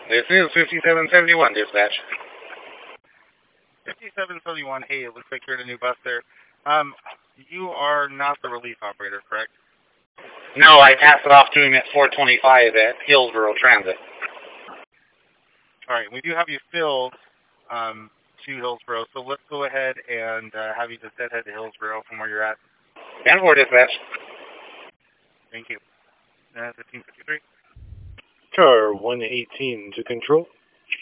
This is 5771, dispatch. 5771, hey, it looks like you're in a new bus there. You are not the relief operator, correct? No, I passed it off to him at 425 at Hillsborough Transit. All right, we do have you filled to Hillsborough, so let's go ahead and have you just head to Hillsborough from where you're at. And for dispatch. Thank you. 1553. Car 118 to control.